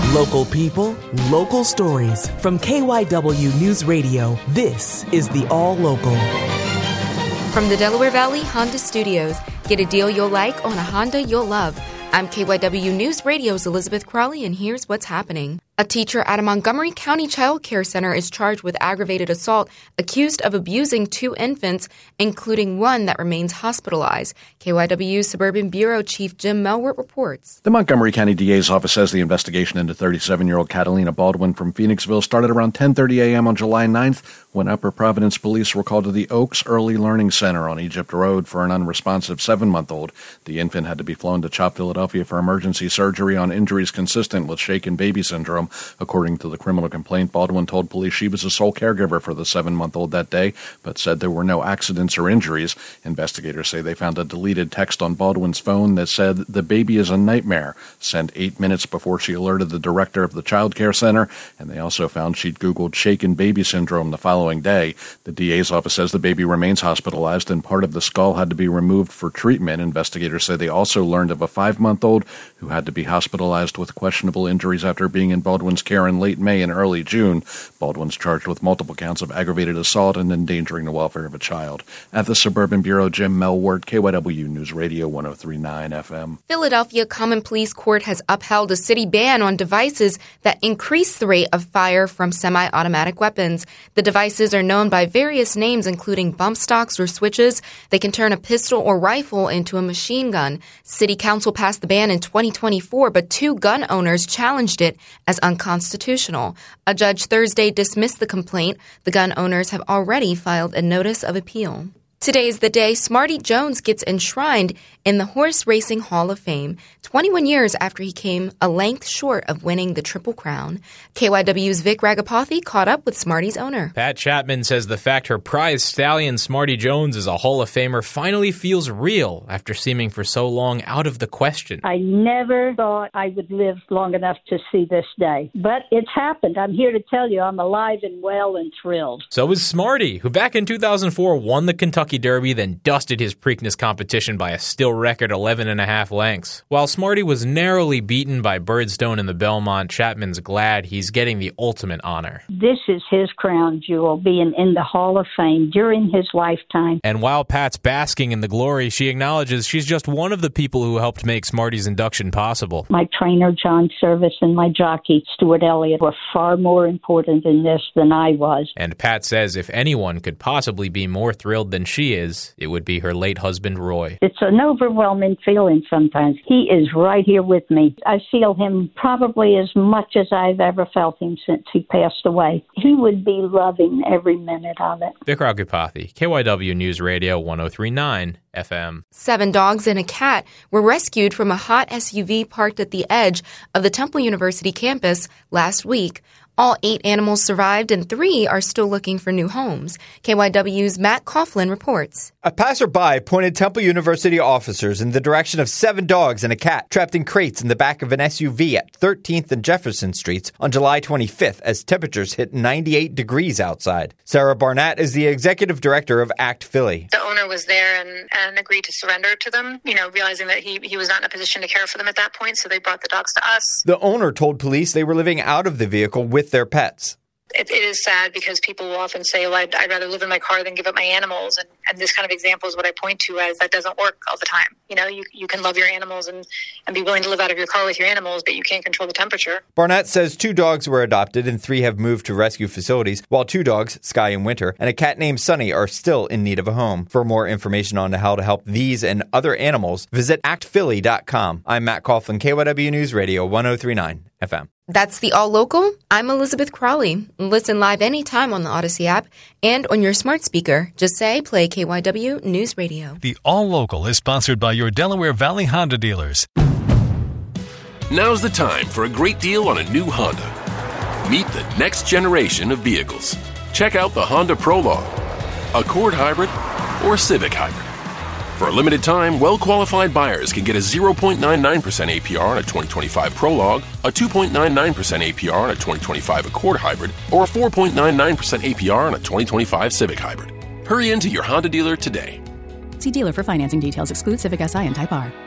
Local people, local stories. From KYW News Radio, this is the All Local. From the Delaware Valley Honda Studios, get a deal you'll like on a Honda you'll love. I'm KYW News Radio's Elizabeth Crawley, and here's what's happening. A teacher at a Montgomery County Child Care Center is charged with aggravated assault, accused of abusing 2 infants, including one that remains hospitalized. KYW's Suburban Bureau Chief Jim Melwert reports. The Montgomery County DA's office says the investigation into 37-year-old Catalina Baldwin from Phoenixville started around 10:30 a.m. on July 9th when Upper Providence police were called to the Oaks Early Learning Center on Egypt Road for an unresponsive 7-month-old. The infant had to be flown to CHOP Philadelphia for emergency surgery on injuries consistent with shaken baby syndrome. According to the criminal complaint, Baldwin told police she was the sole caregiver for the 7-month-old that day, but said there were no accidents or injuries. Investigators say they found a deleted text on Baldwin's phone that said, "The baby is a nightmare," sent 8 minutes before she alerted the director of the child care center, and they also found she'd Googled shaken baby syndrome the following day. The DA's office says the baby remains hospitalized and part of the skull had to be removed for treatment. Investigators say they also learned of a 5-month-old who had to be hospitalized with questionable injuries after being in Baldwin's care in late May and early June. Baldwin's charged with multiple counts of aggravated assault and endangering the welfare of a child. At the Suburban Bureau, Jim Melwert, KYW News Radio 103.9 FM. Philadelphia Common Pleas Court has upheld a city ban on devices that increase the rate of fire from semi-automatic weapons. The devices are known by various names, including bump stocks or switches. They can turn a pistol or rifle into a machine gun. City Council passed the ban in 2024, but 2 gun owners challenged it as unconstitutional. A judge Thursday dismissed the complaint. The gun owners have already filed a notice of appeal. Today is the day Smarty Jones gets enshrined in the Horse Racing Hall of Fame, 21 years after he came a length short of winning the Triple Crown. KYW's Vic Ragapathy caught up with Smarty's owner. Pat Chapman says the fact her prize stallion Smarty Jones is a Hall of Famer finally feels real after seeming for so long out of the question. I never thought I would live long enough to see this day, but it's happened. I'm here to tell you I'm alive and well and thrilled. So is Smarty, who back in 2004 won the Kentucky Derby, then dusted his Preakness competition by a still record 11.5 lengths. While Smarty was narrowly beaten by Birdstone in the Belmont, Chapman's glad he's getting the ultimate honor. This is his crown jewel, being in the Hall of Fame during his lifetime. And while Pat's basking in the glory, she acknowledges she's just one of the people who helped make Smarty's induction possible. My trainer, John Service, and my jockey, Stuart Elliott, were far more important in this than I was. And Pat says if anyone could possibly be more thrilled than she is, it would be her late husband, Roy. It's an overwhelming feeling sometimes. He is right here with me. I feel him probably as much as I've ever felt him since he passed away. He would be loving every minute of it. Vic Ragapathy, KYW News Radio 103.9 FM. 7 dogs and a cat were rescued from a hot SUV parked at the edge of the Temple University campus last week. All 8 animals survived and 3 are still looking for new homes. KYW's Matt Coughlin reports. A passerby pointed Temple University officers in the direction of 7 dogs and a cat trapped in crates in the back of an SUV at 13th and Jefferson Streets on July 25th as temperatures hit 98 degrees outside. Sarah Barnett is the executive director of ACT Philly. The owner was there and agreed to surrender to them, realizing that he was not in a position to care for them at that point, so they brought the dogs to us. The owner told police they were living out of the vehicle with their pets. It is sad because people will often say, well, I'd rather live in my car than give up my animals. And this kind of example is what I point to as that doesn't work all the time. You can love your animals and be willing to live out of your car with your animals, but you can't control the temperature. Barnett says 2 dogs were adopted and 3 have moved to rescue facilities, while 2 dogs, Sky and Winter, and a cat named Sunny are still in need of a home. For more information on how to help these and other animals, visit actphilly.com. I'm Matt Coughlin, KYW News Radio 103.9 FM. That's the All Local. I'm Elizabeth Crawley. Listen live anytime on the Odyssey app and on your smart speaker. Just say, play KYW News Radio. The All Local is sponsored by your Delaware Valley Honda dealers. Now's the time for a great deal on a new Honda. Meet the next generation of vehicles. Check out the Honda Prologue, Accord Hybrid, or Civic Hybrid. For a limited time, well-qualified buyers can get a 0.99% APR on a 2025 Prologue, a 2.99% APR on a 2025 Accord Hybrid, or a 4.99% APR on a 2025 Civic Hybrid. Hurry into your Honda dealer today. See dealer for financing details. Exclude Civic SI and Type R.